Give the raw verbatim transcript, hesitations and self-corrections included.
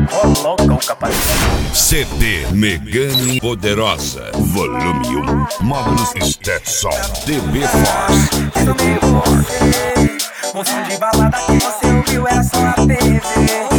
Ô loucão, capaz. C D Megane Poderosa, volume um. Módulos Stetson, T V Force. Sobre você, um som de balada que você ouviu era só na T V.